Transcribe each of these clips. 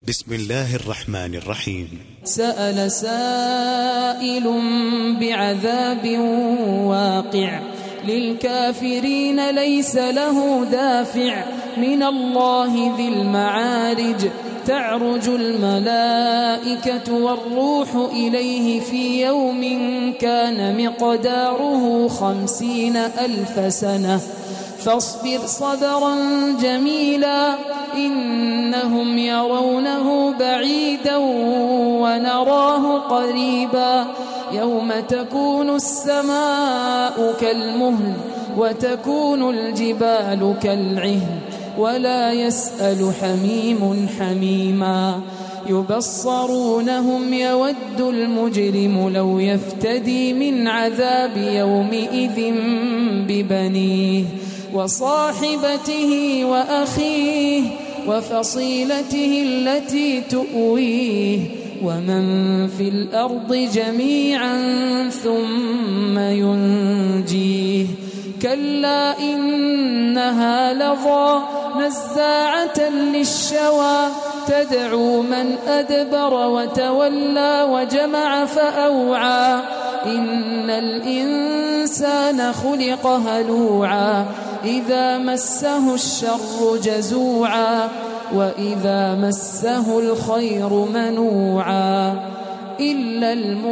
بسم الله الرحمن الرحيم. سأل سائل بعذاب واقع للكافرين ليس له دافع من الله ذي المعارج تعرج الملائكة والروح إليه في يوم كان مقداره 50,000 سنة فاصبر صبرا جميلا إنهم يرونه بعيدا ونراه قريبا يوم تكون السماء كالمهل وتكون الجبال كالعهن ولا يسأل حميم حميما يبصرونهم يود المجرم لو يفتدي من عذاب يومئذ ببنيه وصاحبته وأخيه وفصيلته التي تؤويه ومن في الأرض جميعا ثم ينجيه كلا إنها لظى نزاعة للشوى تدعو من أدبر وتولى وجمع فأوعى إن الإنسان خلق هلوعا إذا مسه الشر جزوعا وإذا مسه الخير منوعا إلا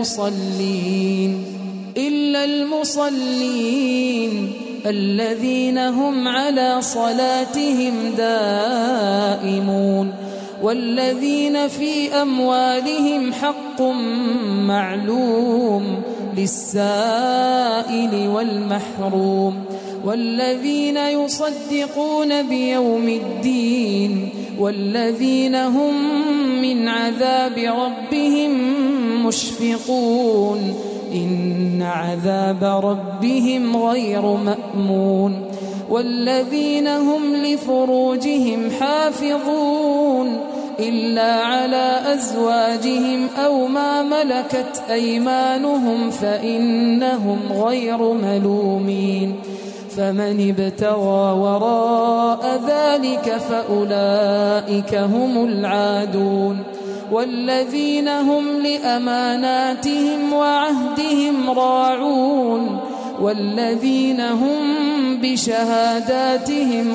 المصلين الذين هم على صلاتهم دائمون والذين في أموالهم حق معلوم للسائل والمحروم والذين يصدقون بيوم الدين والذين هم من عذاب ربهم مشفقون إن عذاب ربهم غير مأمون والذين هم لفروجهم حافظون إلا على أزواجهم أو ما ملكت أيمانهم فإنهم غير ملومين فمن ابتغى وراء ذلك فأولئك هم العادون والذين هم لأماناتهم وعهدهم راعون والذين هم بشهاداتهم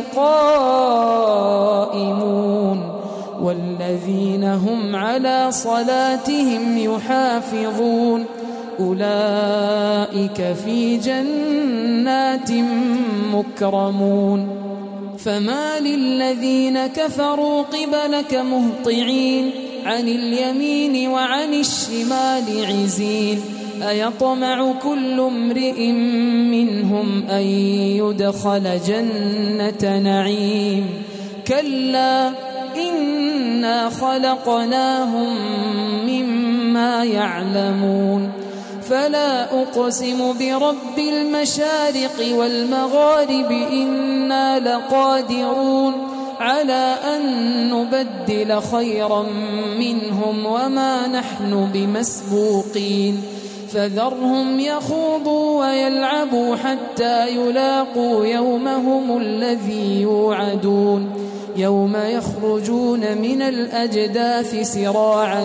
قائمون والذين هم على صلاتهم يحافظون أولئك في جنات مكرمون فما للذين كفروا قبلك مهطعين عن اليمين وعن الشمال عزين أيطمع كل امرئ منهم أن يدخل جنة نعيم كلا إنا خلقناهم مما يعلمون فلا أقسم برب المشارق والمغارب إنا لقادرون على أن نبدل خيرا منهم وما نحن بمسبوقين فذرهم يخوضوا ويلعبوا حتى يلاقوا يومهم الذي يوعدون يوم يخرجون من الأجداث سراعا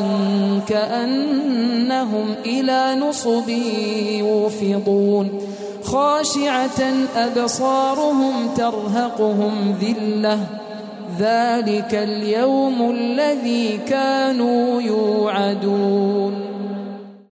كأنهم إلى نصب يوفضون خاشعة أبصارهم ترهقهم ذلة ذلك اليوم الذي كانوا يوعدون.